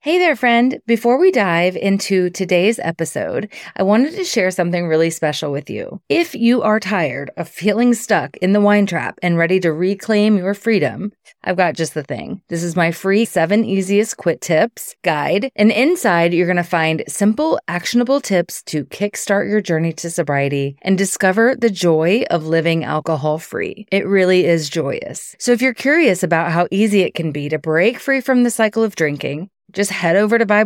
Hey there, friend. Before we dive into today's episode, I wanted to share something really special with you. If you are tired of feeling stuck in the wine trap and ready to reclaim your freedom, I've got just the thing. This is my free 7 Easiest Quit Tips guide. And inside, you're going to find simple, actionable tips to kickstart your journey to sobriety and discover the joy of living alcohol-free. It really is joyous. So if you're curious about how easy it can be to break free from the cycle of drinking, just head over to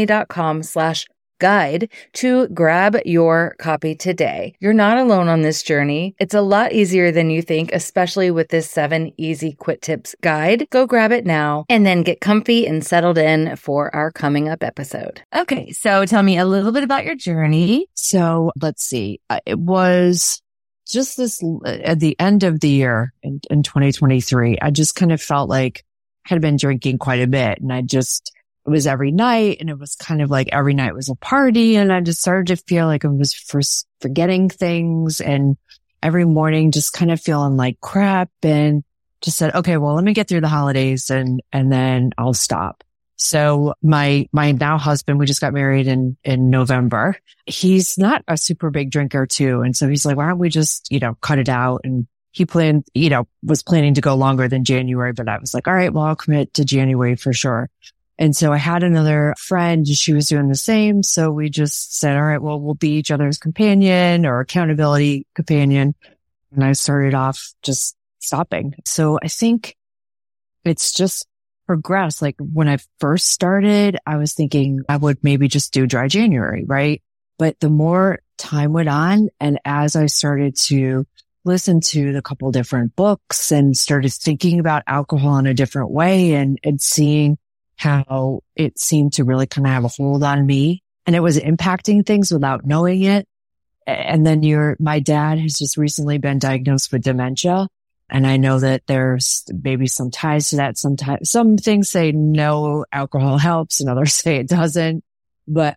vibewithstephanie.com/guide to grab your copy today. You're not alone on this journey. It's a lot easier than you think, especially with this 7 Easy Quit Tips guide. Go grab it now and then get comfy and settled in for our coming up episode. Okay, so tell me a little bit about your journey. So let's see. It was just this at the end of the year in 2023. I just kind of felt like I had been drinking quite a bit, and it was every night, and it was kind of like every night was a party, and I just started to feel like I was forgetting things, and every morning just kind of feeling like crap, and just said, okay, well, let me get through the holidays and then I'll stop. So my now husband, we just got married in November. He's not a super big drinker too. And so he's like, why don't we just, cut it out? And he was planning to go longer than January, but I was like, all right, well, I'll commit to January for sure. And so I had another friend, she was doing the same. So we just said, all right, well, we'll be each other's companion or accountability companion. And I started off just stopping. So I think it's just progressed. Like when I first started, I was thinking I would maybe just do dry January, right? But the more time went on, and as I started to listen to the couple different books and started thinking about alcohol in a different way and seeing how it seemed to really kind of have a hold on me, and it was impacting things without knowing it. And then my dad has just recently been diagnosed with dementia. And I know that there's maybe some ties to that. Sometimes some things say no, alcohol helps, and others say it doesn't, but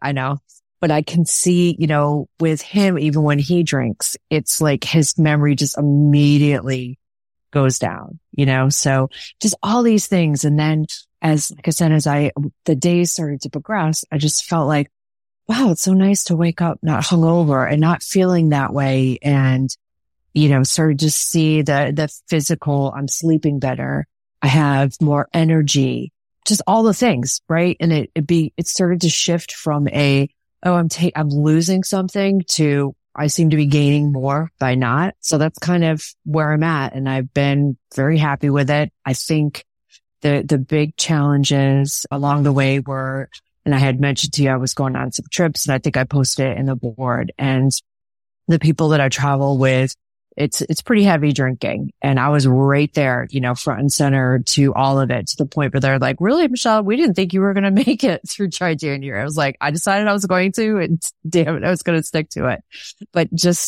I can see, with him, even when he drinks, it's like his memory just immediately goes down, so just all these things. And then like I said, the days started to progress, I just felt like, wow, it's so nice to wake up not hungover and not feeling that way. And, started to see the physical, I'm sleeping better. I have more energy, just all the things. Right. And it started to shift from I'm losing something to I seem to be gaining more by not. So that's kind of where I'm at. And I've been very happy with it. I think the big challenges along the way were, and I had mentioned to you, I was going on some trips, and I think I posted it in the board, and the people that I travel with, it's pretty heavy drinking. And I was right there, front and center to all of it, to the point where they're like, really, Michelle, we didn't think you were going to make it through dry January. I was like, I decided I was going to, and damn it, I was going to stick to it. But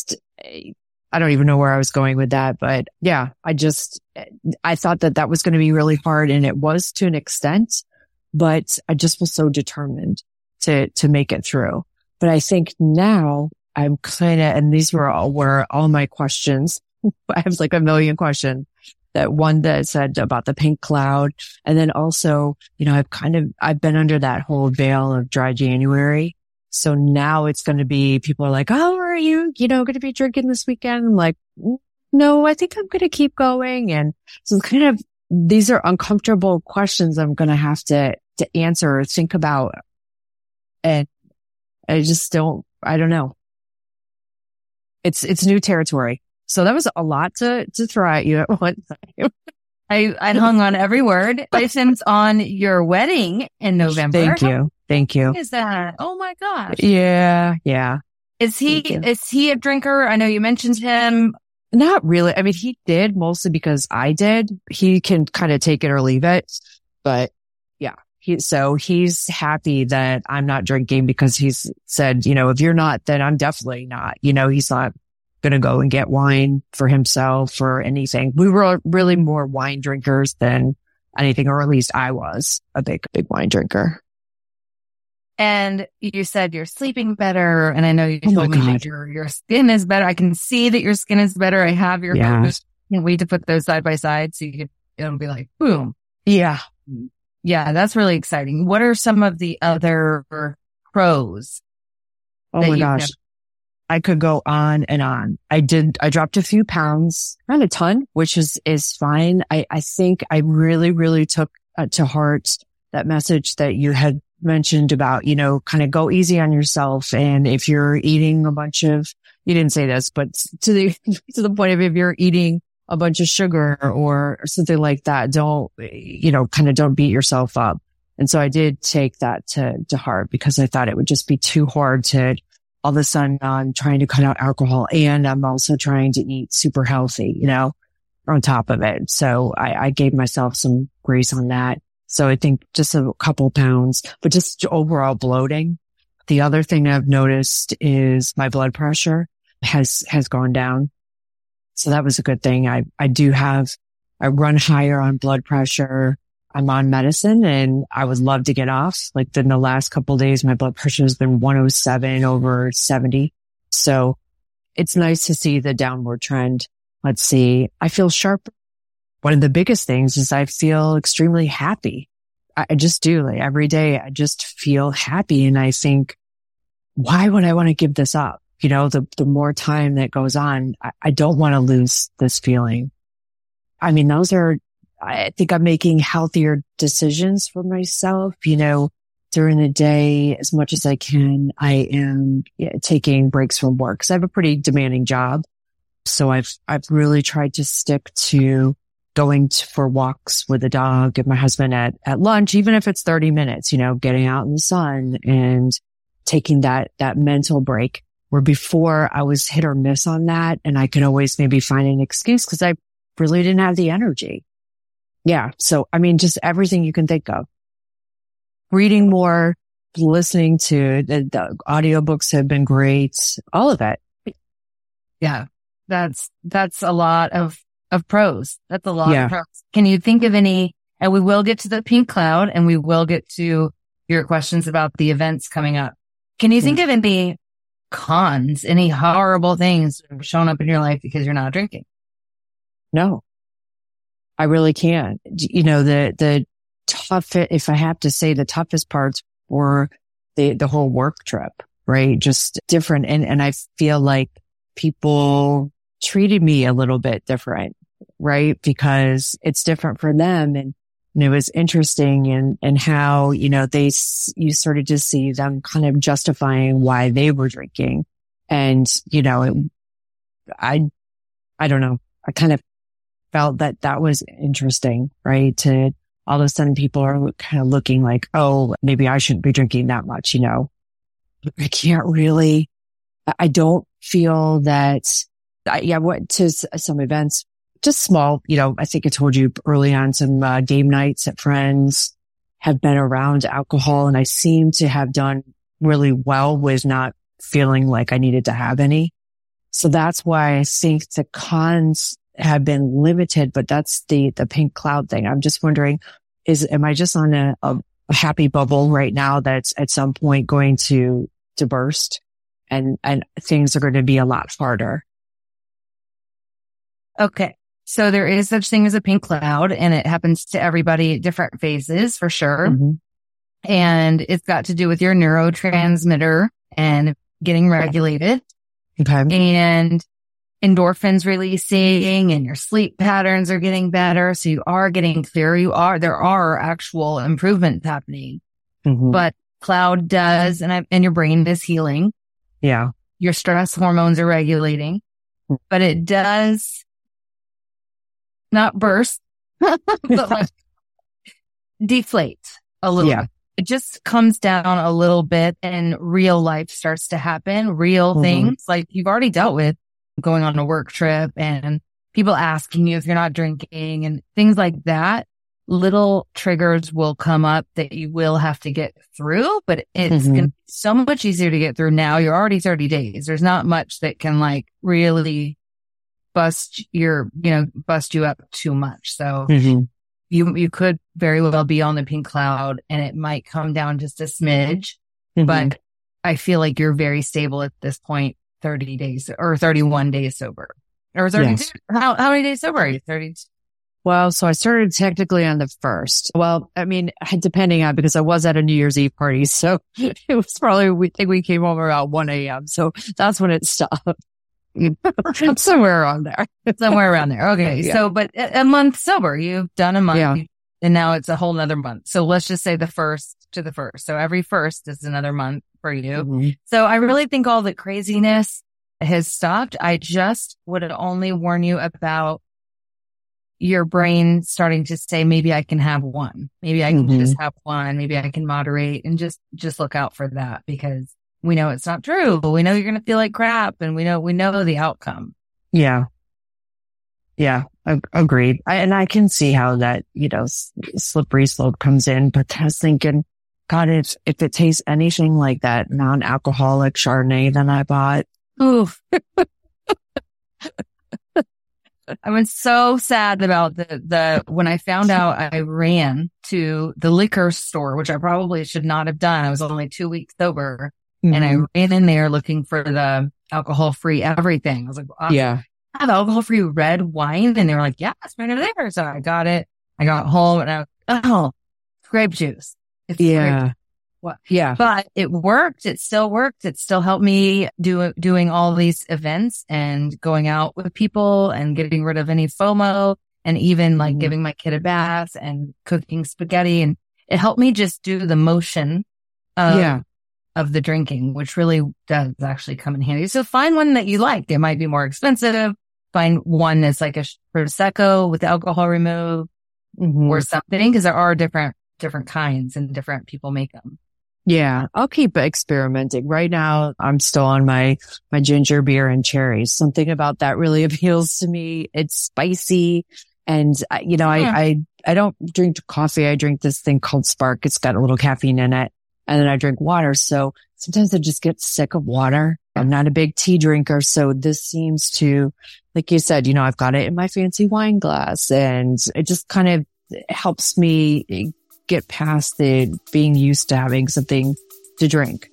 I don't even know where I was going with that. But yeah, I thought that was going to be really hard, and it was to an extent, but I just was so determined to make it through. But I think now I'm and these were all my questions. I have like a million questions. That one that said about the pink cloud. And then also, I've been under that whole veil of dry January. So now it's going to be, people are like, oh, are you, going to be drinking this weekend? I'm like, no, I think I'm going to keep going. And so it's kind of, these are uncomfortable questions I'm going to have to answer or think about. And I don't know. It's new territory. So that was a lot to throw at you at one time. I hung on every word. Congratulations on your wedding in November. Thank you. What is that? Oh my gosh. Yeah. Is he a drinker? I know you mentioned him. Not really. I mean, he did, mostly because I did. He can kind of take it or leave it. But yeah, he's happy that I'm not drinking, because he's said, if you're not, then I'm definitely not. He's not going to go and get wine for himself or anything. We were really more wine drinkers than anything, or at least I was a big wine drinker. And you said you're sleeping better. And I know you told me that your skin is better. I can see that your skin is better. I have your photos. Can't wait to put those side by side so it'll be like, boom. Yeah. Yeah, that's really exciting. What are some of the other pros? Oh my gosh. I could go on and on. I dropped a few pounds, not a ton, which is fine. I think I really, really took to heart that message that you had mentioned about, kind of go easy on yourself. And if you're eating a bunch of, you didn't say this, but to the point of if you're eating a bunch of sugar or something like that, don't beat yourself up. And so I did take that to heart because I thought it would just be too hard to all of a sudden I'm trying to cut out alcohol and I'm also trying to eat super healthy, on top of it. So I gave myself some grace on that. So I think just a couple pounds, but just overall bloating. The other thing I've noticed is my blood pressure has gone down. So that was a good thing. I run higher on blood pressure. I'm on medicine and I would love to get off. Like in the last couple of days, my blood pressure has been 107/70. So it's nice to see the downward trend. Let's see. I feel sharp. One of the biggest things is I feel extremely happy. I just do. Like every day, I just feel happy. And I think, why would I want to give this up? The more time that goes on, I don't want to lose this feeling. I mean, I think I'm making healthier decisions for myself, during the day as much as I can. I am taking breaks from work because I have a pretty demanding job. So I've really tried to stick to going for walks with the dog and my husband at lunch, even if it's 30 minutes, getting out in the sun and taking that mental break, where before I was hit or miss on that. And I could always maybe find an excuse because I really didn't have the energy. Yeah. So, I mean, just everything you can think of. Reading more, listening to the audiobooks have been great. All of it. Yeah. That's a lot of pros. That's a lot of pros. Can you think of any, and we will get to the pink cloud and we will get to your questions about the events coming up. Can you think of any cons, any horrible things that have shown up in your life because you're not drinking? No, I really can't. The tough, if I have to say, the toughest parts were the whole work trip, right? Just different. And I feel like people treated me a little bit different, right? Because it's different for them. And it was interesting and how, you started to see them kind of justifying why they were drinking. And, I don't know. I kind of felt that was interesting, right? To all of a sudden people are kind of looking like, oh, maybe I shouldn't be drinking that much, I can't really, I don't feel that, I went to some events, just small, I think I told you early on, some game nights at friends, have been around alcohol, and I seem to have done really well with not feeling like I needed to have any. So that's why I think the cons have been limited, but that's the pink cloud thing. I'm just wondering, am I just on a happy bubble right now that's at some point going to burst and things are going to be a lot harder? Okay. So there is such thing as a pink cloud, and it happens to everybody at different phases for sure. Mm-hmm. And it's got to do with your neurotransmitter and getting regulated. Okay. And endorphins releasing and your sleep patterns are getting better. So you are getting clearer. There are actual improvements happening, mm-hmm. but cloud does, and your brain is healing. Yeah. Your stress hormones are regulating, but it does not burst, but like deflate a little bit. It just comes down a little bit and real life starts to happen. Real mm-hmm. things like you've already dealt with, going on a work trip and people asking you if you're not drinking and things like that. Little triggers will come up that you will have to get through, but it's mm-hmm. going to be so much easier to get through now. You're already 30 days. There's not much that can like really bust you up too much. So mm-hmm. you could very well be on the pink cloud and it might come down just a smidge, mm-hmm. but I feel like you're very stable at this point, 30 days or 31 days sober or 32. Yes. How many days sober are you? 30? Well, so I started technically on the 1st. Well, I mean, depending on, because I was at a New Year's Eve party. So it was probably, we think we came home around 1 a.m. So that's when it stopped. Somewhere around there. Somewhere around there. Okay. Yeah. So, but a month sober, you've done a month Yeah. and now it's a whole nother month. So let's just say the 1st to the 1st. So every 1st is another month for you. Mm-hmm. So I really think all the craziness has stopped. I just would only warn you about your brain starting to say, maybe I can have one. Maybe I can just have one. Maybe I can moderate, and just look out for that, because we know it's not true, but we know you're going to feel like crap, and we know the outcome. Yeah. Yeah. Agreed. And I can see how that, slippery slope comes in, but I was thinking, God, if it tastes anything like that non-alcoholic Chardonnay that I bought. Oof. I was so sad about when I found out. I ran to the liquor store, which I probably should not have done. I was only 2 weeks sober, and I ran in there looking for the alcohol-free everything. I was like, yeah, I have alcohol-free red wine. And they were like, yeah, it's right over there. So I got it. I got home and I was, grape juice. It's yeah. What? Yeah. But it worked. It still worked. It still helped me doing all these events and going out with people and getting rid of any FOMO, and even like giving my kid a bath and cooking spaghetti. And it helped me just do the motion of the drinking, which really does actually come in handy. So find one that you like. It might be more expensive. Find one that's like a Prosecco with alcohol removed or something, because there are different kinds and different people make them. Yeah, I'll keep experimenting. Right now, I'm still on my ginger beer and cherries. Something about that really appeals to me. It's spicy. And, I don't drink coffee. I drink this thing called Spark. It's got a little caffeine in it. And then I drink water. So sometimes I just get sick of water. I'm not a big tea drinker. So this seems to, like you said, I've got it in my fancy wine glass, and it just kind of helps me get past the being used to having something to drink.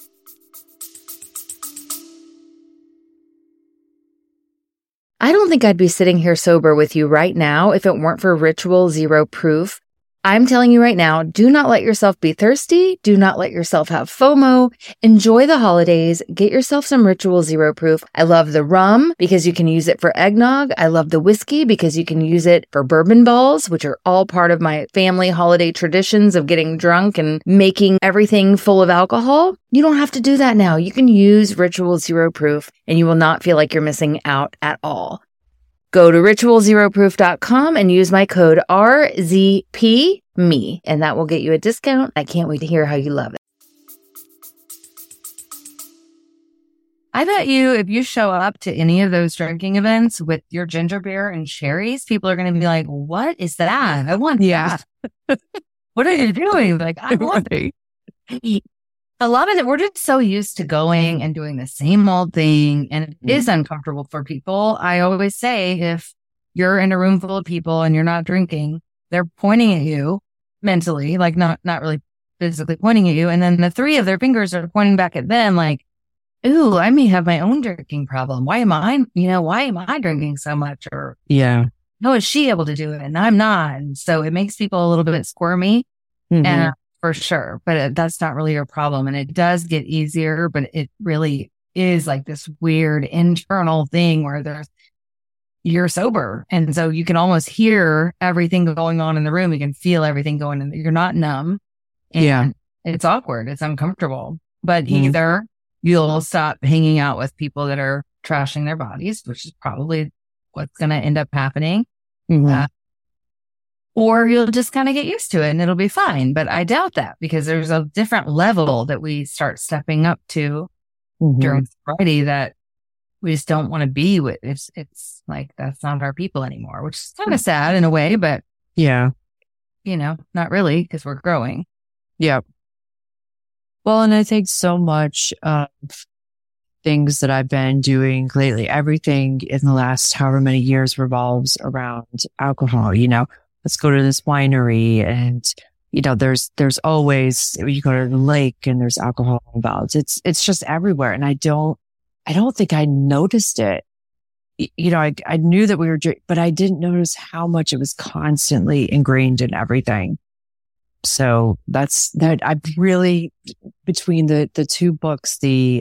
I don't think I'd be sitting here sober with you right now if it weren't for Ritual Zero Proof. I'm telling you right now, do not let yourself be thirsty. Do not let yourself have FOMO. Enjoy the holidays. Get yourself some Ritual Zero Proof. I love the rum because you can use it for eggnog. I love the whiskey because you can use it for bourbon balls, which are all part of my family holiday traditions of getting drunk and making everything full of alcohol. You don't have to do that now. You can use Ritual Zero Proof and you will not feel like you're missing out at all. Go to ritualzeroproof.com and use my code RZPME, and that will get you a discount. I can't wait to hear how you love it. I bet you, if you show up to any of those drinking events with your ginger beer and cherries, people are going to be like, what is that? I want that. What are you doing? Like, I want that. A lot of it, we're just so used to going and doing the same old thing, and it is uncomfortable for people. I always say, if you're in a room full of people and you're not drinking, they're pointing at you mentally, like not really physically pointing at you. And then the three of their fingers are pointing back at them like, ooh, I may have my own drinking problem. Why am I drinking so much? Or, how is she able to do it and I'm not? And so it makes people a little bit squirmy. And for sure. But that's not really your problem. And it does get easier, but it really is like this weird internal thing where you're sober. And so you can almost hear everything going on in the room. You can feel everything going in. You're not numb. And it's awkward. It's uncomfortable. But either you'll stop hanging out with people that are trashing their bodies, which is probably what's going to end up happening. Or you'll just kind of get used to it and it'll be fine. But I doubt that, because there's a different level that we start stepping up to during sobriety that we just don't want to be with. It's like, that's not our people anymore, which is kind of sad in a way, but not really, because we're growing. Yeah. Well, and I think so much of things that I've been doing lately, everything in the last however many years revolves around alcohol. Let's go to this winery, and there's always, you go to the lake and there's alcohol involved. It's just everywhere. And I don't think I noticed it, I knew that we were drinking, but I didn't notice how much it was constantly ingrained in everything. So that's that. I really, between the two books,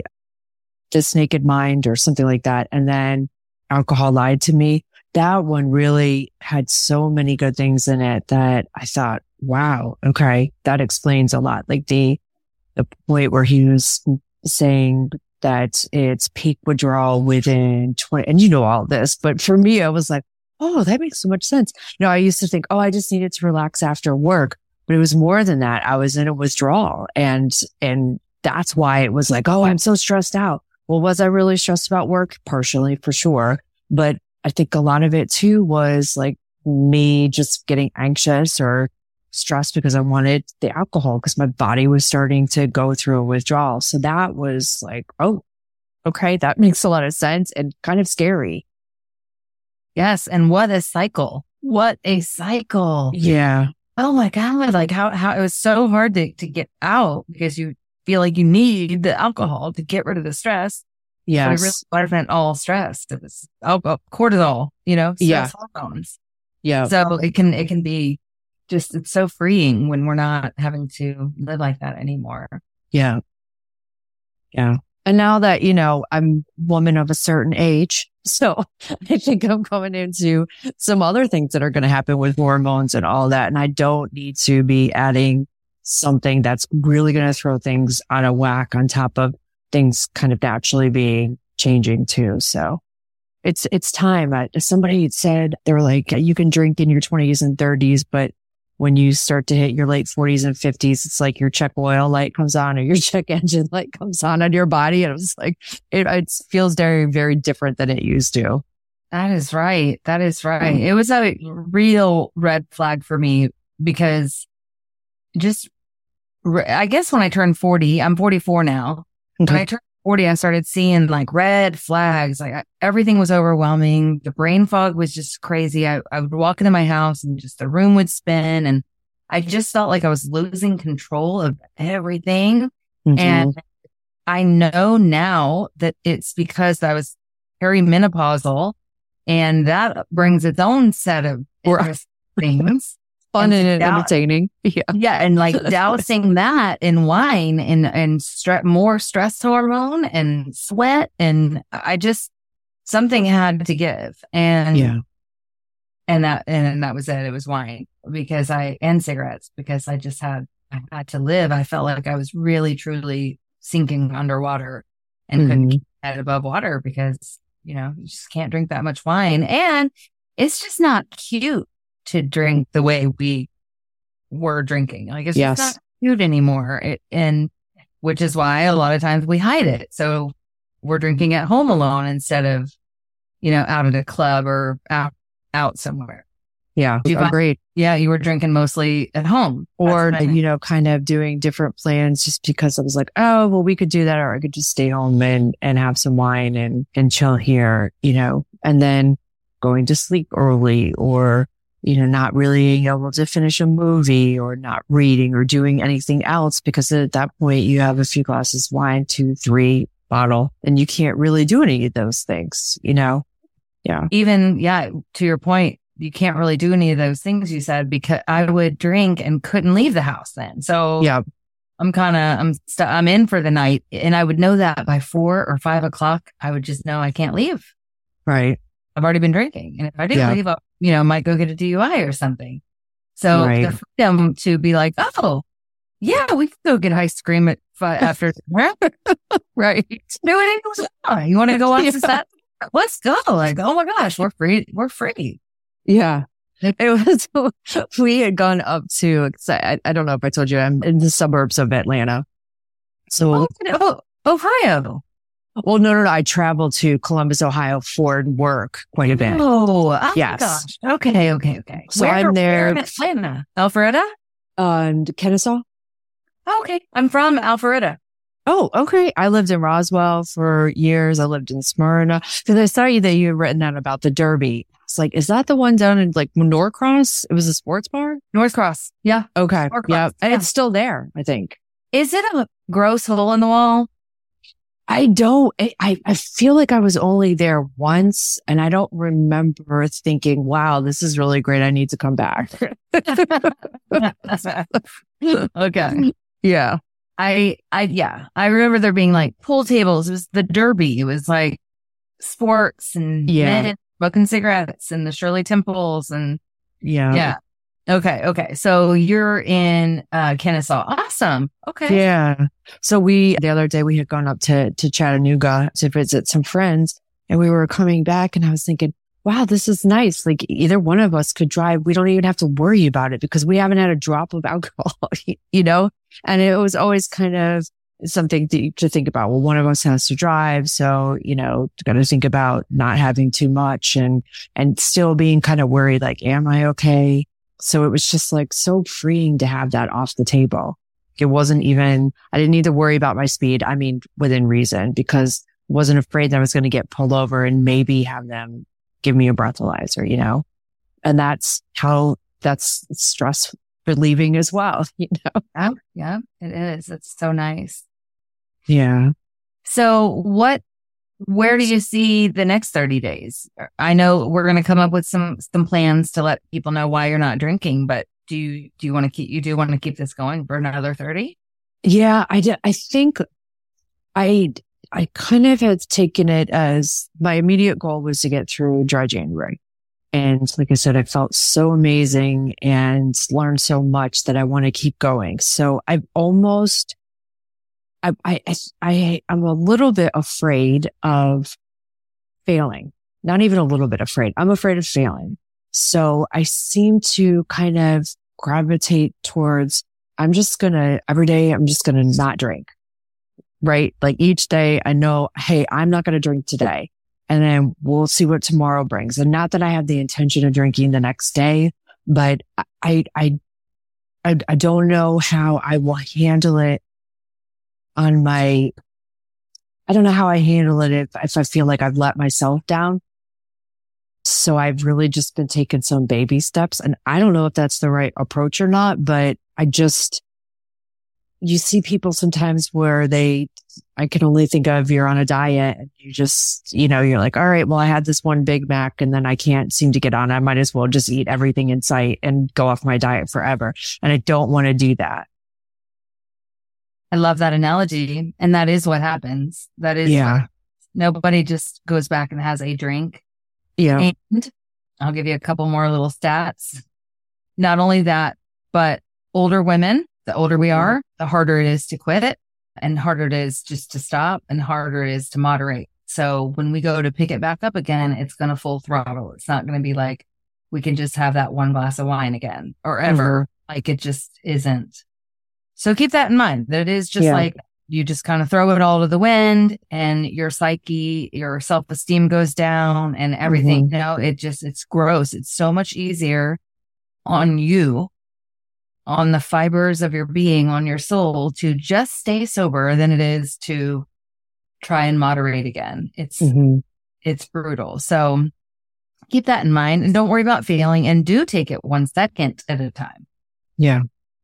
This Naked Mind or something like that, and then Alcohol Lied to Me, that one really had so many good things in it that I thought, wow, okay, that explains a lot. Like the point where he was saying that it's peak withdrawal within 20, and you know all this, but for me, I was like, oh, that makes so much sense. I used to think, oh, I just needed to relax after work, but it was more than that. I was in a withdrawal, and that's why it was like, oh, I'm so stressed out. Well, was I really stressed about work? Partially, for sure. But I think a lot of it too was like me just getting anxious or stressed because I wanted the alcohol because my body was starting to go through a withdrawal. So that was like, oh, okay, that makes a lot of sense and kind of scary. Yes. And what a cycle. What a cycle. Yeah. Oh my God. Like how it was so hard to get out because you feel like you need the alcohol to get rid of the stress. Yes. But it really wasn't all stress. It was cortisol, stress hormones. Yeah. So it can be just, it's so freeing when we're not having to live like that anymore. Yeah. Yeah. And now that, I'm a woman of a certain age, so I think I'm going into some other things that are going to happen with hormones and all that. And I don't need to be adding something that's really going to throw things on a whack on top of things kind of naturally being changing too. So it's time. Somebody said, they were like, you can drink in your 20s and 30s, but when you start to hit your late 40s and 50s, it's like your check oil light comes on or your check engine light comes on your body. And it was like, it feels very, very different than it used to. That is right. That is right. It was a real red flag for me because I guess when I turned 40, I'm 44 now. Okay. When I turned 40, I started seeing like red flags. Like everything was overwhelming. The brain fog was just crazy. I would walk into my house and just the room would spin. And I just felt like I was losing control of everything. Mm-hmm. And I know now that it's because I was perimenopausal and that brings its own set of things. Fun and entertaining. Yeah. Yeah. And like dousing that in wine and more stress hormone and sweat. And something had to give. And that was it. It was wine and cigarettes because I had to live. I felt like I was really, truly sinking underwater and couldn't keep my head above water because, you just can't drink that much wine. And it's just not cute to drink the way we were drinking. Like it's just not cute anymore. And which is why a lot of times we hide it. So we're drinking at home alone instead of, out at a club or out somewhere. Yeah. Agreed. Yeah. You were drinking mostly at home or, kind of doing different plans just because I was like, oh, well, we could do that. Or I could just stay home and have some wine and chill here, and then going to sleep early or, not really able to finish a movie or not reading or doing anything else because at that point you have a few glasses of wine, 2, 3 bottle, and you can't really do any of those things, Yeah. Even, to your point, you can't really do any of those things you said because I would drink and couldn't leave the house then. So I'm in for the night and I would know that by 4 or 5 o'clock, I would just know I can't leave. Right. I've already been drinking. And if I didn't leave, I might go get a DUI or something. So the freedom to be like, oh, yeah, we can go get ice cream at 5 after. Right. Do it. You want to go watch the set? Let's go. Like, oh my gosh, we're free. We're free. Yeah. It was, we had gone up to, I don't know if I told you, I'm in the suburbs of Atlanta. So, Ohio. Well, no. I traveled to Columbus, Ohio for work quite a bit. Oh yes. Gosh. Okay. So I'm there. Where in Atlanta? Alpharetta? Kennesaw. Oh, okay. I'm from Alpharetta. Oh, okay. I lived in Roswell for years. I lived in Smyrna because I saw that you had written that about the Derby. It's like, is that the one down in like Norcross? It was a sports bar? Norcross. Yeah. Okay. Yeah. It's still there, I think. Is it a gross hole in the wall? I don't, I feel like I was only there once and I don't remember thinking, wow, this is really great. I need to come back. Okay. Yeah. I remember there being like pool tables. It was the Derby. It was like sports and men smoking cigarettes and the Shirley Temples and yeah. Okay. So you're in Kennesaw. Awesome. Okay. Yeah. So the other day we had gone up to Chattanooga to visit some friends and we were coming back and I was thinking, wow, this is nice. Like either one of us could drive. We don't even have to worry about it because we haven't had a drop of alcohol, and it was always kind of something to think about. Well, one of us has to drive. So, got to think about not having too much and still being kind of worried, like, am I okay? So it was just like so freeing to have that off the table. It wasn't even, I didn't need to worry about my speed. I mean, within reason, because I wasn't afraid that I was going to get pulled over and maybe have them give me a breathalyzer, and that's stress relieving as well, Yeah, it is. It's so nice. Yeah. So where do you see the next 30 days? I know we're going to come up with some plans to let people know why you're not drinking, but do you want to keep this going for another 30? Yeah, I did. I think I kind of had taken it as my immediate goal was to get through dry January. And like I said, I felt so amazing and learned so much that I want to keep going. So I'm a little bit afraid of failing. Not even a little bit afraid. I'm afraid of failing. So I seem to kind of gravitate towards, every day, I'm just going to not drink. Right? Like each day I know, hey, I'm not going to drink today. And then we'll see what tomorrow brings. And not that I have the intention of drinking the next day, but I don't know how I will handle it I don't know how I handle it if I feel like I've let myself down. So I've really just been taking some baby steps, and I don't know if that's the right approach or not, but you see people sometimes where I can only think of, you're on a diet and you just, you're like, all right, well, I had this one Big Mac and then I can't seem to get on. I might as well just eat everything in sight and go off my diet forever. And I don't want to do that. I love that analogy. And that is what happens. That is, nobody just goes back and has a drink. Yeah. And I'll give you a couple more little stats. Not only that, but older women, the older we are, the harder it is to quit it, and harder it is just to stop, and harder it is to moderate. So when we go to pick it back up again, it's going to full throttle. It's not going to be like we can just have that one glass of wine again or ever. Like it just isn't. So keep that in mind, that it is just like you just kind of throw it all to the wind and your psyche, your self-esteem goes down and everything. It's gross. It's so much easier on you, on the fibers of your being, on your soul, to just stay sober than it is to try and moderate again. It's brutal. So keep that in mind and don't worry about failing, and do take it 1 second at a time. Yeah.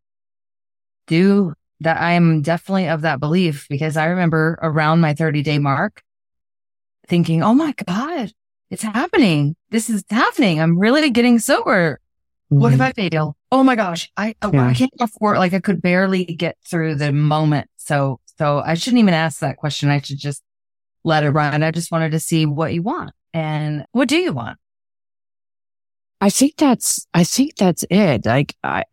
Do that. I am definitely of that belief, because I remember around my 30-day mark thinking, oh my God, it's happening. This is happening. I'm really getting sober. What if I fail? Oh my gosh. I can't afford, like I could barely get through the moment. So I shouldn't even ask that question. I should just let it run. I just wanted to see what you want. And what do you want? I think that's it. Like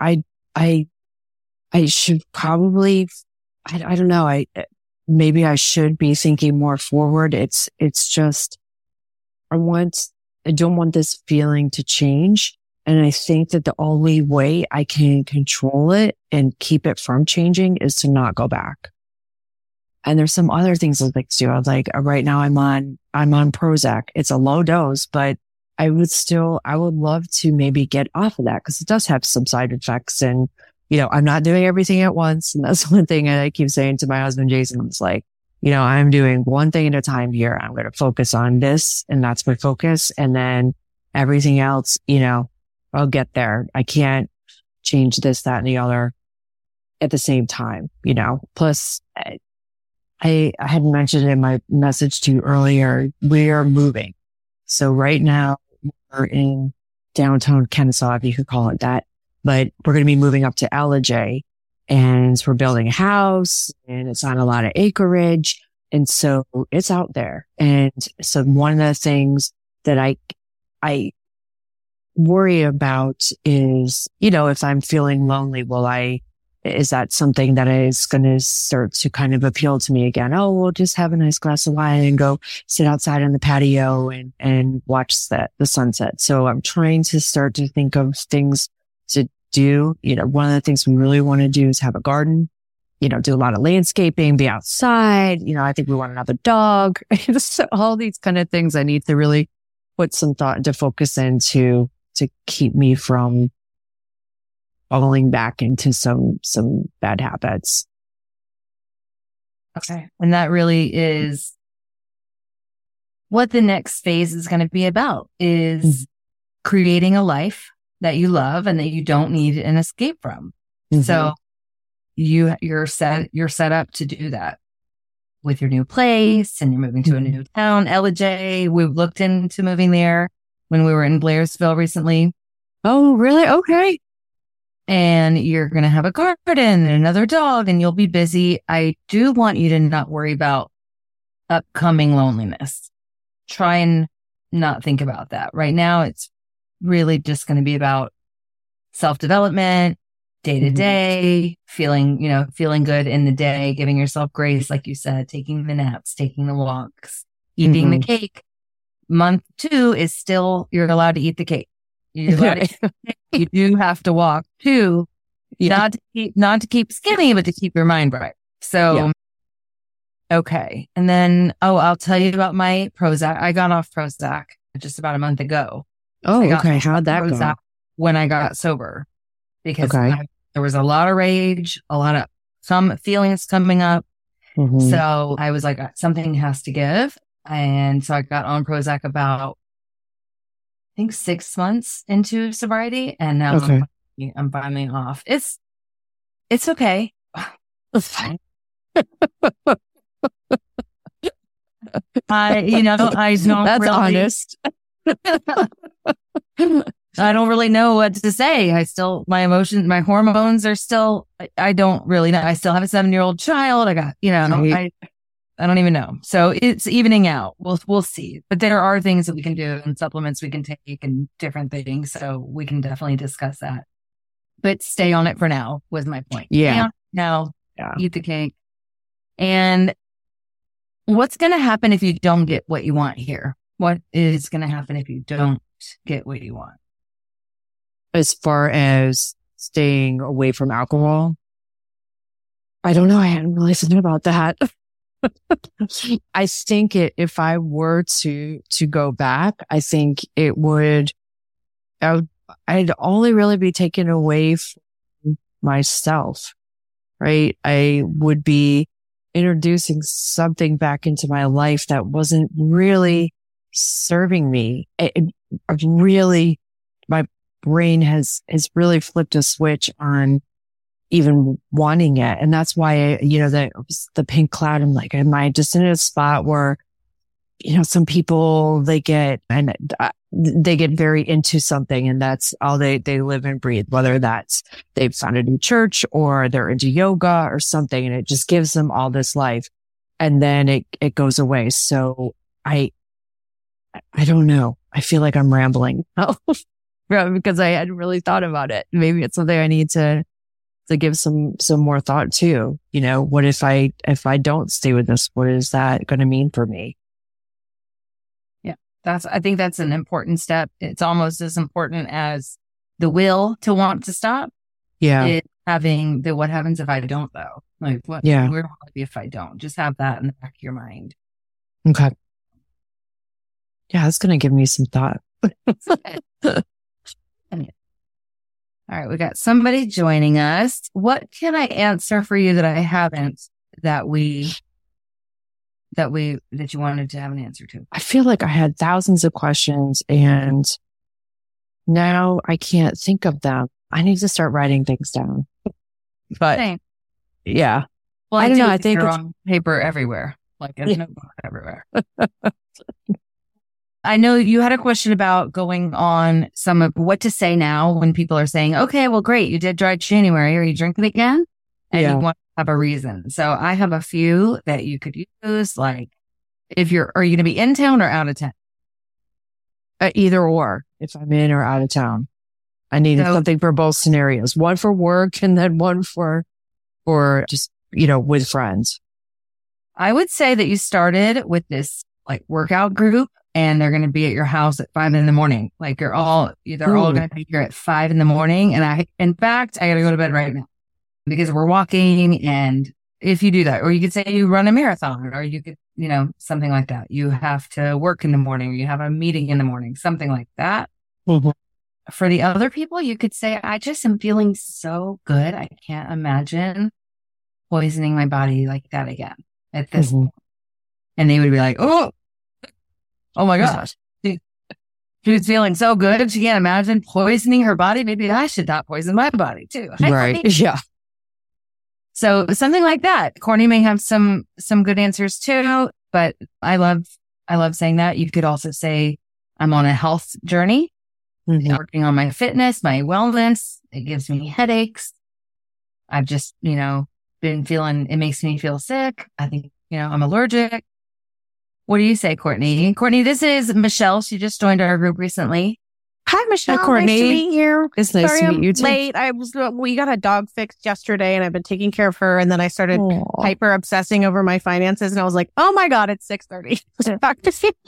I should probably, I don't know. Maybe I should be thinking more forward. It's just, I don't want this feeling to change. And I think that the only way I can control it and keep it from changing is to not go back. And there's some other things I'd like to do. Like right now I'm on Prozac. It's a low dose, but I would love to maybe get off of that, because it does have some side effects. And, I'm not doing everything at once. And that's one thing I keep saying to my husband, Jason. It's like, I'm doing one thing at a time here. I'm going to focus on this, and that's my focus. And then everything else, I'll get there. I can't change this, that, and the other at the same time, Plus, I had mentioned in my message to you earlier, we are moving. So right now we're in downtown Kennesaw, if you could call it that, but we're going to be moving up to Ellijay, and we're building a house, and it's on a lot of acreage. And so it's out there. And so one of the things that I worry about is, if I'm feeling lonely, is that something that is going to start to kind of appeal to me again? Oh, we'll just have a nice glass of wine and go sit outside on the patio and watch the sunset. So I'm trying to start to think of things to do. One of the things we really want to do is have a garden, do a lot of landscaping, be outside. I think we want another dog. So all these kind of things I need to really put some thought to focus into to keep me from falling back into some bad habits. Okay. And that really is what the next phase is going to be about, is creating a life that you love and that you don't need an escape from. Mm-hmm. So you're set up to do that with your new place, and you're moving to a new town, Ellijay. We looked into moving there when we were in Blairsville recently. Oh, really? Okay. And you're going to have a garden and another dog, and you'll be busy. I do want you to not worry about upcoming loneliness. Try and not think about that. Right now, it's really just going to be about self-development, day to day, feeling good in the day, giving yourself grace, like you said, taking the naps, taking the walks, eating the cake. Month 2 is still, you're allowed to eat the cake. You do have to walk too, not to keep skinny, but to keep your mind bright. So, okay. And then, I'll tell you about my Prozac. I got off Prozac just about a month ago. Oh, okay. How'd that go? When I got sober, because there was a lot of rage, some feelings coming up. Mm-hmm. So I was like, something has to give. And so I got on Prozac about, I think, 6 months into sobriety, and now I'm finally off. It's okay. It's fine. I don't. That's really, honest. I don't really know what to say. My emotions, my hormones are still, I don't really know. I still have a 7-year-old child. I got, I don't even know. So it's evening out. We'll see. But there are things that we can do, and supplements we can take, and different things. So we can definitely discuss that. But stay on it for now was my point. Yeah. Now, eat the cake. And what's going to happen if you don't get what you want here? What is going to happen if you don't get what you want? As far as staying away from alcohol? I don't know. I hadn't really thought about that. I think if I were to go back, I think I'd only really be taken away from myself, right? I would be introducing something back into my life that wasn't really serving me. My brain has really flipped a switch on even wanting it. And that's why, the pink cloud, I'm like, am I just in a spot where, some people, they get very into something, and that's all they live and breathe, whether that's they've found a new church or they're into yoga or something, and it just gives them all this life, and then it goes away. So I don't know. I feel like I'm rambling because I hadn't really thought about it. Maybe it's something I need to give some more thought to. What if I don't stay with this? What is that going to mean for me? Yeah, I think that's an important step. It's almost as important as the will to want to stop. Yeah. It's having the what happens if I don't, though. Like, where will I be if I don't? Just have that in the back of your mind. Okay. Yeah, that's going to give me some thought. All right, we got somebody joining us. What can I answer for you that I haven't, that you wanted to have an answer to? I feel like I had thousands of questions, and now I can't think of them. I need to start writing things down. But same. Yeah. Well, Well, I don't know. I think think you're it's on paper everywhere, like a Yeah. notebook everywhere. I know you had a question about going on some of what to say now when people are saying, okay, well, great. You did dry January. Are you drinking again? And Yeah. you want to have a reason. So I have a few that you could use. Like are you going to be in town or out of town? Either or, if I'm in or out of town. I needed something for both scenarios, one for work and then one for just, with friends. I would say that you started with this like workout group and they're going to be at your house at 5 a.m. Like they're all going to be here at 5 a.m. And in fact, I got to go to bed right now because we're walking. And if you do that, or you could say you run a marathon or you could, something like that. You have to work in the morning or you have a meeting in the morning, something like that. Mm-hmm. For the other people, you could say, I just am feeling so good. I can't imagine poisoning my body like that again at this point. And they would be like, oh my gosh. She's feeling so good. She can't imagine poisoning her body. Maybe I should not poison my body too. Right. Yeah. So something like that. Courtney may have some good answers too, but I love saying that. You could also say, I'm on a health journey. Mm-hmm. Working on my fitness, my wellness. It gives me headaches. I've just, been feeling, it makes me feel sick. I think, I'm allergic. What do you say, Courtney? Courtney, this is Michelle. She just joined our group recently. Hi, Michelle. Hi, Courtney. Nice to meet you. It's nice Sorry to meet I'm you too. late. We got a dog fixed yesterday and I've been taking care of her. And then I started hyper obsessing over my finances. And I was like, oh my God, it's 6:30. Back to see.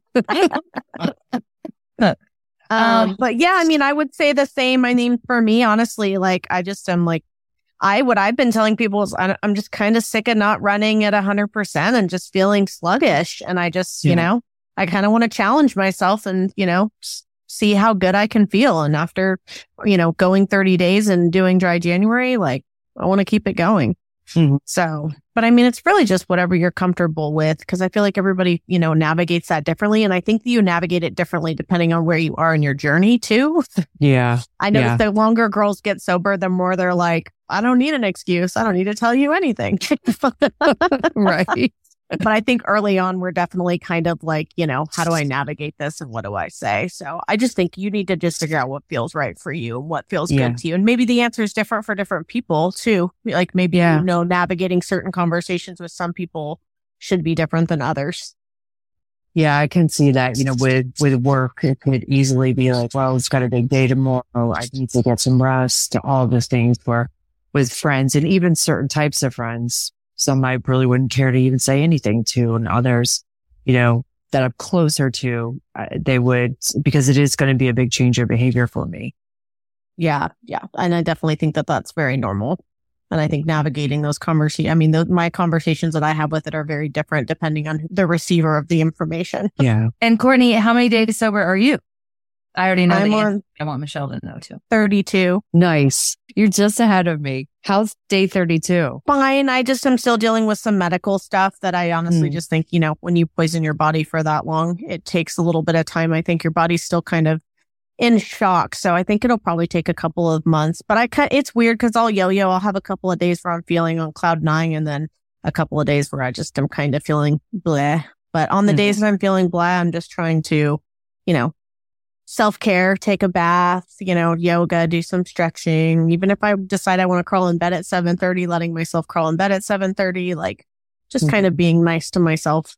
But yeah, I would say the same. For me, honestly, like, I just am like, what I've been telling people is I'm just kind of sick of not running at 100% and just feeling sluggish. And I just, I kind of want to challenge myself and, see how good I can feel. And after, going 30 days and doing dry January, like, I want to keep it going. Mm-hmm. So, but it's really just whatever you're comfortable with, because I feel like everybody, navigates that differently. And I think that you navigate it differently depending on where you are in your journey too. Yeah. I notice the longer girls get sober, the more they're like, I don't need an excuse. I don't need to tell you anything. Right. But I think early on, we're definitely kind of like, how do I navigate this and what do I say? So I just think you need to just figure out what feels right for you and what feels good to you. And maybe the answer is different for different people too. Like maybe, navigating certain conversations with some people should be different than others. Yeah, I can see that, with work, it could easily be like, well, it's got a big day tomorrow. I need to get some rest, all those things. Where with friends and even certain types of friends, some I really wouldn't care to even say anything to, and others, that I'm closer to, they would, because it is going to be a big change of behavior for me. Yeah. Yeah. And I definitely think that that's very normal. And I think navigating those conversations, my conversations that I have with it are very different depending on the receiver of the information. Yeah. And Courtney, how many days sober are you? I already know. I want Michelle to know too. 32. Nice. You're just ahead of me. How's day 32? Fine. I just am still dealing with some medical stuff that I honestly just think, when you poison your body for that long, it takes a little bit of time. I think your body's still kind of in shock. So I think it'll probably take a couple of months. But it's weird because I'll yo-yo. I'll have a couple of days where I'm feeling on cloud 9 and then a couple of days where I just am kind of feeling bleh. But on the days that I'm feeling bleh, I'm just trying to, self-care, take a bath, yoga, do some stretching. Even if I decide I want to crawl in bed at 7:30, letting myself crawl in bed at 7:30, like just kind of being nice to myself.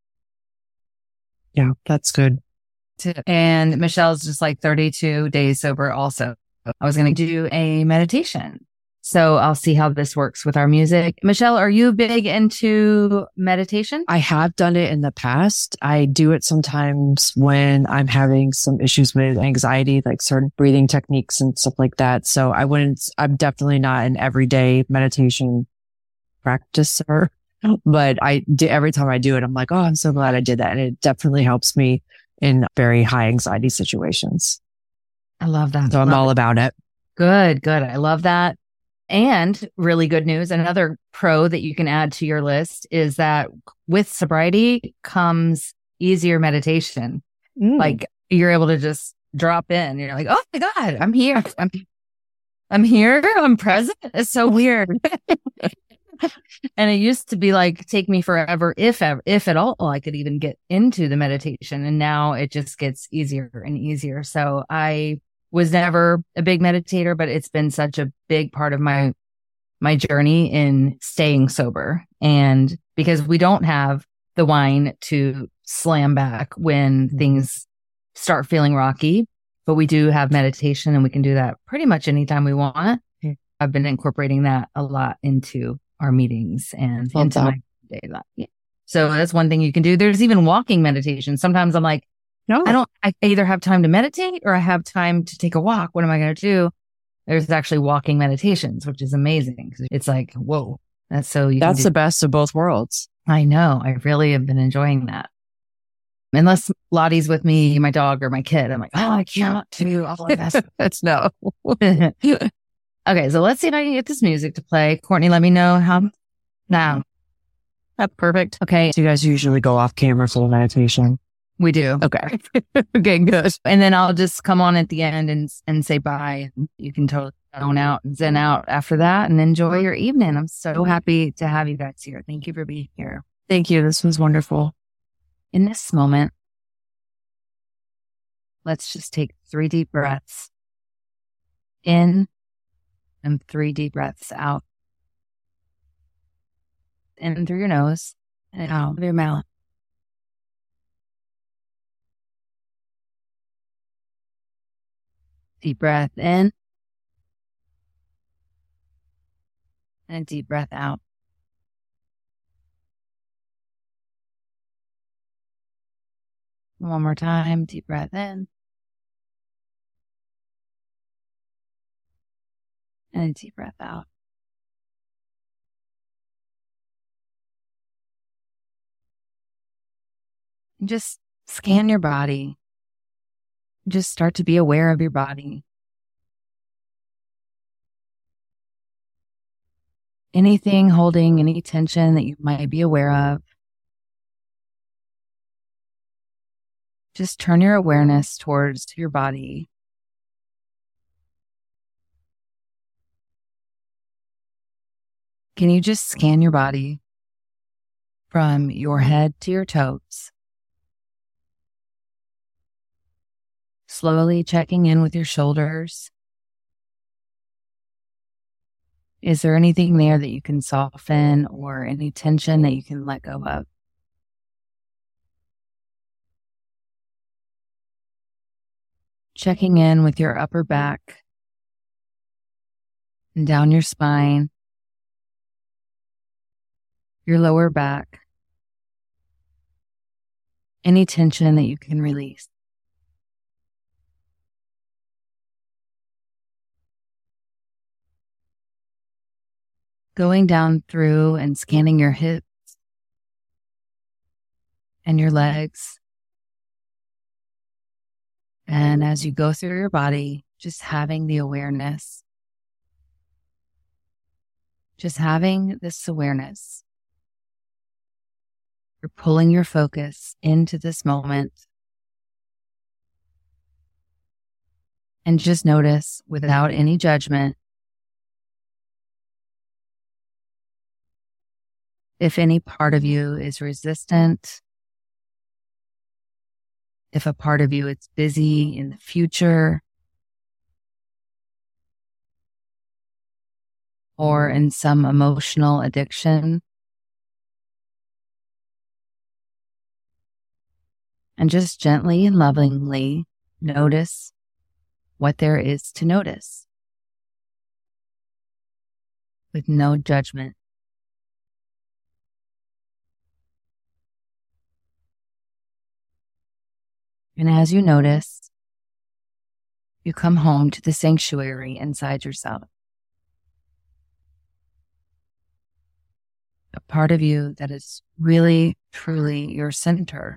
Yeah, that's good. And Michelle's just like 32 days sober also. I was going to do a meditation. So I'll see how this works with our music. Michelle, are you big into meditation? I have done it in the past. I do it sometimes when I'm having some issues with anxiety, like certain breathing techniques and stuff like that. So I'm definitely not an everyday meditation practicer, but every time I do it, I'm like, oh, I'm so glad I did that. And it definitely helps me in very high anxiety situations. I love that. So I'm all about it. Good. I love that. And really good news, another pro that you can add to your list is that with sobriety comes easier meditation. Like you're able to just drop in. You're like, oh my God, I'm here. I'm here. I'm present. It's so weird. And it used to be like, take me forever, if ever, if at all, I could even get into the meditation. And now it just gets easier and easier. So I was never a big meditator, but it's been such a big part of my journey in staying sober. And because we don't have the wine to slam back when things start feeling rocky, but we do have meditation and we can do that pretty much anytime we want. I've been incorporating that a lot into our meetings and into my day life. Yeah. So that's one thing you can do. There's even walking meditation. Sometimes I'm like, no, I either have time to meditate or I have time to take a walk. What am I going to do? There's actually walking meditations, which is amazing. It's like, whoa, that's the best of both worlds. I know. I really have been enjoying that. Unless Lottie's with me, my dog or my kid, I'm like, oh, I can't do all of that. That's no. Okay, so let's see if I can get this music to play. Courtney, let me know how now. That's perfect. Okay. So you guys usually go off camera for the meditation? We do. Okay. Okay, good. And then I'll just come on at the end and say bye. You can totally zone out and zen out after that and enjoy your evening. I'm so happy to have you guys here. Thank you for being here. Thank you. This was wonderful. In this moment, let's just take 3 deep breaths in and 3 deep breaths out. In through your nose and out through your mouth. Deep breath in and deep breath out. One more time, deep breath in and a deep breath out. And just scan your body. Just start to be aware of your body. Anything holding any tension that you might be aware of. Just turn your awareness towards your body. Can you just scan your body from your head to your toes? Slowly checking in with your shoulders. Is there anything there that you can soften or any tension that you can let go of? Checking in with your upper back and down your spine, your lower back, any tension that you can release. Going down through and scanning your hips and your legs. And as you go through your body, just having the awareness. Just having this awareness. You're pulling your focus into this moment. And just notice without any judgment if any part of you is resistant, if a part of you is busy in the future, or in some emotional addiction. And just gently and lovingly notice what there is to notice with no judgment. And as you notice, you come home to the sanctuary inside yourself. A part of you that is really, truly your center.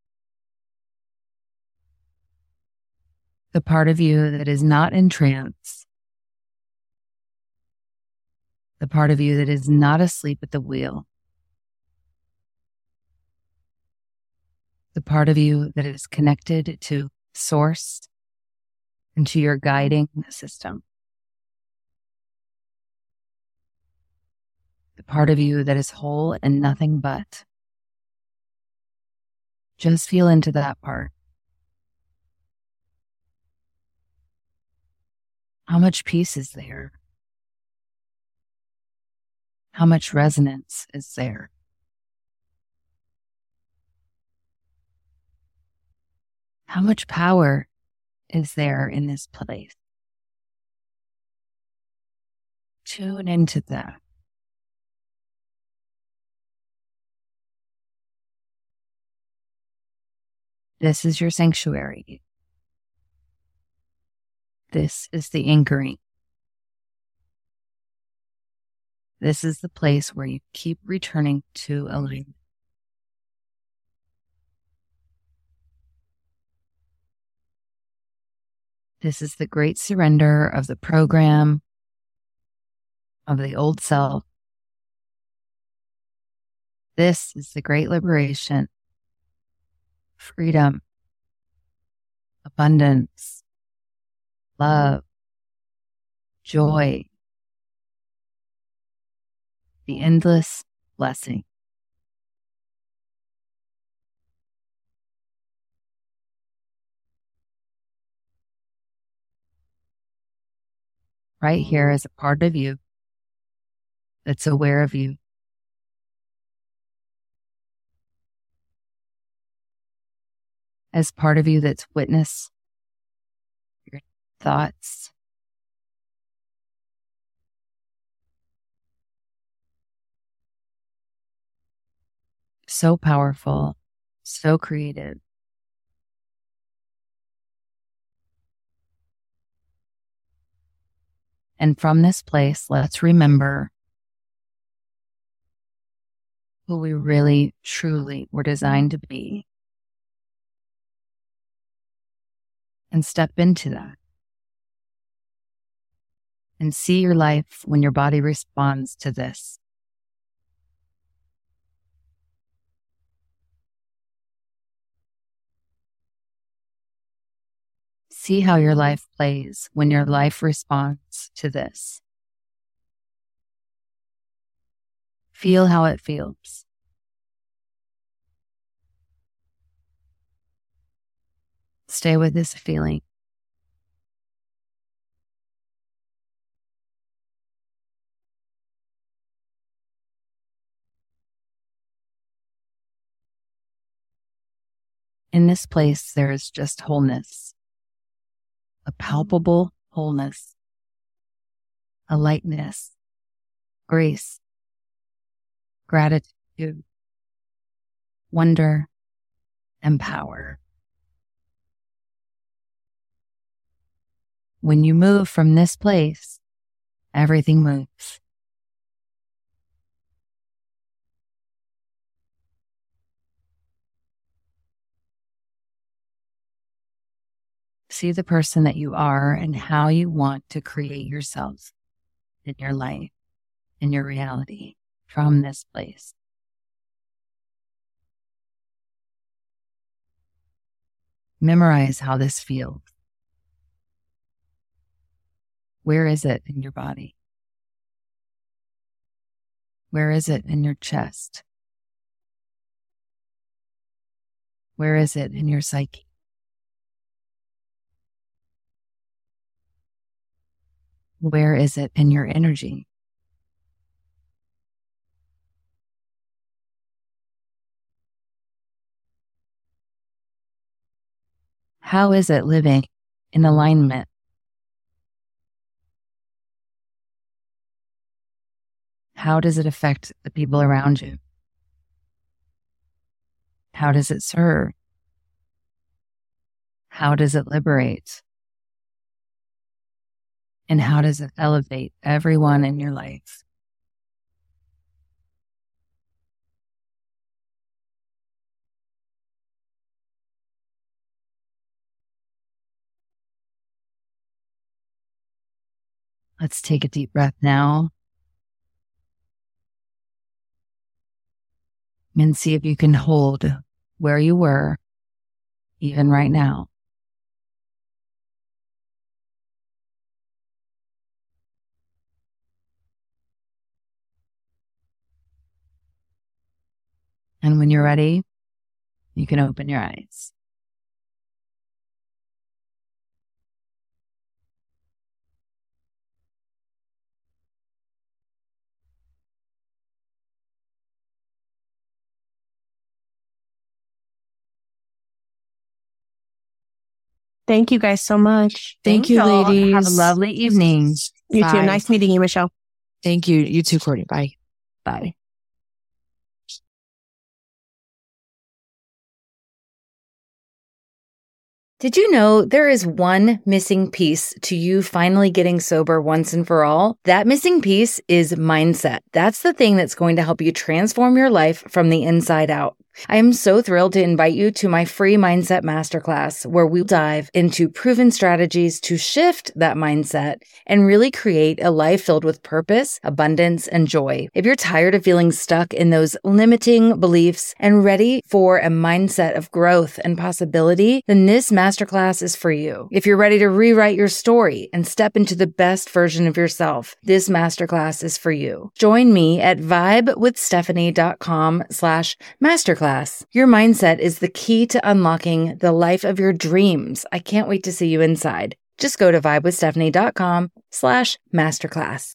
The part of you that is not in trance. The part of you that is not asleep at the wheel. The part of you that is connected to source and to your guiding system. the part of you that is whole and nothing but. Just feel into that part. How much peace is there? How much resonance is there? How much power is there in this place? Tune into that. This is your sanctuary. This is the anchoring. This is the place where you keep returning to alignment. This is the great surrender of the program, of the old self. This is the great liberation, freedom, abundance, love, joy, the endless blessing. Right here is a part of you that's aware of you. As part of you that's witness your thoughts, so powerful, so creative. And from this place, let's remember who we really, truly were designed to be. And step into that. And see your life when your body responds to this. See how your life plays when your life responds to this. Feel how it feels. Stay with this feeling. In this place, there is just wholeness, a palpable wholeness, a lightness, grace, gratitude, wonder, and power. When you move from this place, everything moves. See the person that you are and how you want to create yourself in your life, in your reality, from this place. Memorize how this feels. Where is it in your body? Where is it in your chest? Where is it in your psyche? Where is it in your energy? How is it living in alignment? How does it affect the people around you? How does it serve? How does it liberate? And how does it elevate everyone in your life? Let's take a deep breath now. And see if you can hold where you were, even right now. And when you're ready, you can open your eyes. Thank you guys so much. Thank you, y'all. ladies. Have a lovely evening. You Bye. too. Nice meeting you, Michelle. Thank you. You too, Courtney. Bye. Bye. Did you know there is one missing piece to you finally getting sober once and for all? That missing piece is mindset. That's the thing that's going to help you transform your life from the inside out. I am so thrilled to invite you to my free Mindset Masterclass, where we dive into proven strategies to shift that mindset and really create a life filled with purpose, abundance, and joy. If you're tired of feeling stuck in those limiting beliefs and ready for a mindset of growth and possibility, then this masterclass is for you. If you're ready to rewrite your story and step into the best version of yourself, this masterclass is for you. Join me at vibewithstephanie.com/masterclass. Your mindset is the key to unlocking the life of your dreams. I can't wait to see you inside. Just go to vibewithstephanie.com/masterclass.